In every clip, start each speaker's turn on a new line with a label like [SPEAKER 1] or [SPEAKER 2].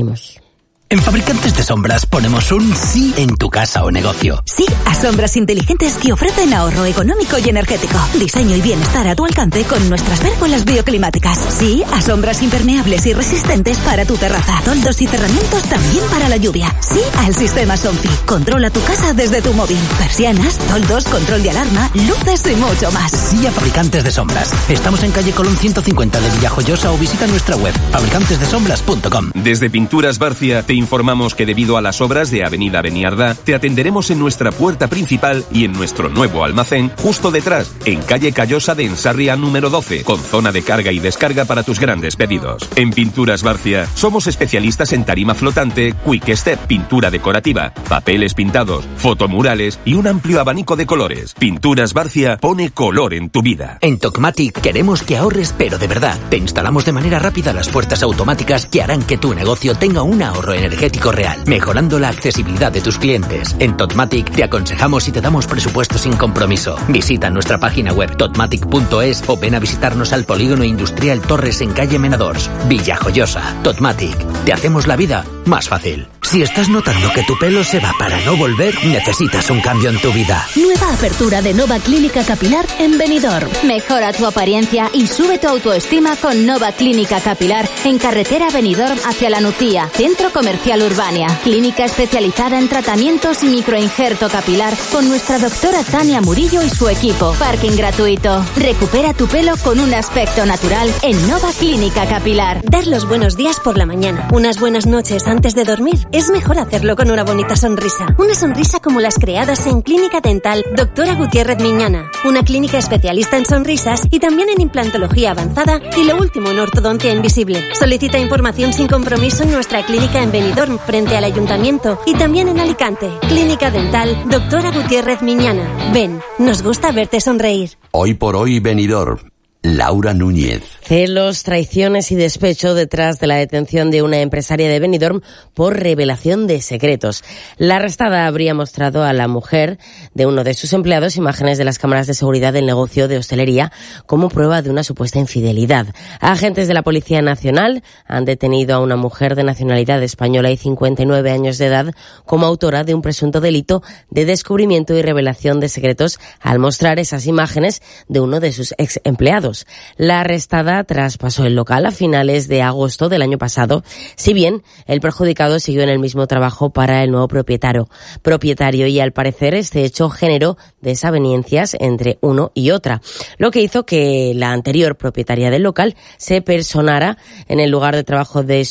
[SPEAKER 1] seguimos.
[SPEAKER 2] En Fabricantes de Sombras ponemos un sí en tu casa o negocio.
[SPEAKER 3] Sí a sombras inteligentes que ofrecen ahorro económico y energético. Diseño y bienestar a tu alcance con nuestras pérgolas bioclimáticas. Sí a sombras impermeables y resistentes para tu terraza. Toldos y cerramientos también para la lluvia. Sí al sistema Somfy. Controla tu casa desde tu móvil. Persianas, toldos, control de alarma, luces y mucho más.
[SPEAKER 2] Sí a Fabricantes de Sombras. Estamos en calle Colón 150 de Villajoyosa o visita nuestra web fabricantesdesombras.com.
[SPEAKER 4] Desde Pinturas Barcia te informamos que debido a las obras de Avenida Beniardá, te atenderemos en nuestra puerta principal y en nuestro nuevo almacén, justo detrás, en calle Callosa de Ensarria número 12, con zona de carga y descarga para tus grandes pedidos. En Pinturas Barcia, somos especialistas en tarima flotante, quick step, pintura decorativa, papeles pintados, fotomurales y un amplio abanico de colores. Pinturas Barcia pone color en tu vida.
[SPEAKER 2] En Tocmatic queremos que ahorres, pero de verdad. Te instalamos de manera rápida las puertas automáticas que harán que tu negocio tenga un ahorro energético real, mejorando la accesibilidad de tus clientes. En Totmatic te aconsejamos y te damos presupuesto sin compromiso. Visita nuestra página web totmatic.es o ven a visitarnos al Polígono Industrial Torres en calle Menadors, Villajoyosa. Totmatic, te hacemos la vida más fácil. Si estás notando que tu pelo se va para no volver, necesitas un cambio en tu vida.
[SPEAKER 5] Nueva apertura de Nova Clínica Capilar en Benidorm. Mejora tu apariencia y sube tu autoestima con Nova Clínica Capilar en carretera Benidorm hacia La Nucía, Centro Comercial Urbania. Clínica especializada en tratamientos y microinjerto capilar con nuestra doctora Tania Murillo y su equipo. Parking gratuito. Recupera tu pelo con un aspecto natural en Nova Clínica Capilar.
[SPEAKER 6] Dar los buenos días por la mañana, unas buenas noches antes de dormir. Es mejor hacerlo con una bonita sonrisa. Una sonrisa como las creadas en Clínica Dental Doctora Gutiérrez Miñana. Una clínica especialista en sonrisas y también en implantología avanzada y lo último en ortodoncia invisible. Solicita información sin compromiso en nuestra clínica en Benidorm, frente al Ayuntamiento, y también en Alicante. Clínica Dental Doctora Gutiérrez Miñana. Ven, nos gusta verte sonreír.
[SPEAKER 7] Hoy por hoy Benidorm. Laura Núñez.
[SPEAKER 1] Celos, traiciones y despecho detrás de la detención de una empresaria de Benidorm por revelación de secretos. La arrestada habría mostrado a la mujer de uno de sus empleados imágenes de las cámaras de seguridad del negocio de hostelería como prueba de una supuesta infidelidad. Agentes de la Policía Nacional han detenido a una mujer de nacionalidad española y 59 años de edad como autora de un presunto delito de descubrimiento y revelación de secretos al mostrar esas imágenes de uno de sus ex empleados. La arrestada traspasó el local a finales de agosto del año pasado, si bien el perjudicado siguió en el mismo trabajo para el nuevo propietario y al parecer este hecho generó desavenencias entre uno y otra, lo que hizo que la anterior propietaria del local se personara en el lugar de trabajo de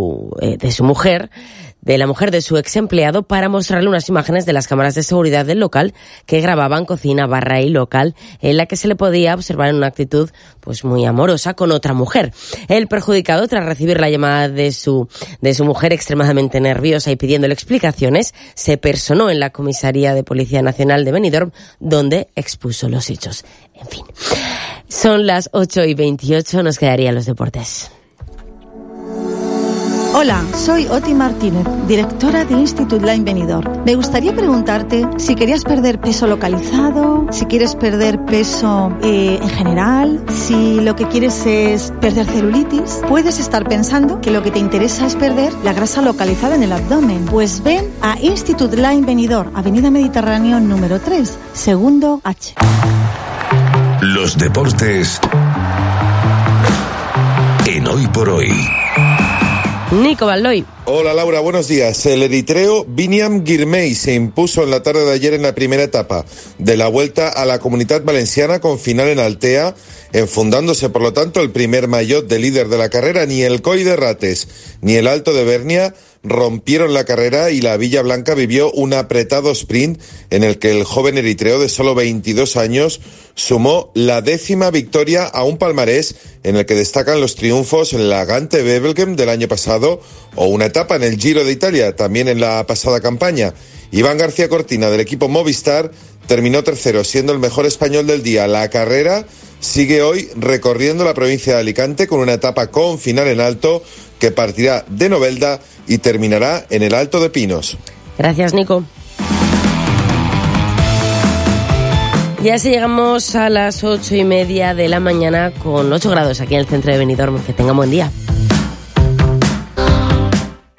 [SPEAKER 1] la mujer de su ex empleado para mostrarle unas imágenes de las cámaras de seguridad del local que grababan cocina, barra y local, en la que se le podía observar en una actitud pues muy amorosa con otra mujer. El perjudicado, tras recibir la llamada de su mujer extremadamente nerviosa y pidiéndole explicaciones, se personó en la Comisaría de Policía Nacional de Benidorm, donde expuso los hechos. En fin, son las 8:28, nos quedarían los deportes.
[SPEAKER 8] Hola, soy Oti Martínez, directora de Institut Line Benidorm. Me gustaría preguntarte si querías perder peso localizado, si quieres perder peso en general, si lo que quieres es perder celulitis. Puedes estar pensando que lo que te interesa es perder la grasa localizada en el abdomen. Pues ven a Institut Line Benidorm, Avenida Mediterráneo número 3, segundo H.
[SPEAKER 9] Los deportes en Hoy por Hoy.
[SPEAKER 1] Nico Baldoy.
[SPEAKER 10] Hola Laura, buenos días. El eritreo Biniam Girmay se impuso en la tarde de ayer en la primera etapa de la Vuelta a la Comunitat Valenciana con final en Altea, enfundándose por lo tanto el primer maillot de líder de la carrera. Ni el Coll de Rates ni el Alto de Bernia rompieron la carrera y la Villa Blanca vivió un apretado sprint en el que el joven eritreo de solo 22 años sumó la 10ª victoria a un palmarés en el que destacan los triunfos en la Gante Wevelgem del año pasado o una etapa en el Giro de Italia, también en la pasada campaña. Iván García Cortina, del equipo Movistar, terminó tercero, siendo el mejor español del día. La carrera sigue hoy recorriendo la provincia de Alicante con una etapa con final en alto que partirá de Novelda y terminará en el Alto de Pinos.
[SPEAKER 1] Gracias, Nico. Y así llegamos a las 8:30 de la mañana con 8 grados aquí en el centro de Benidorm. Que tengan buen día.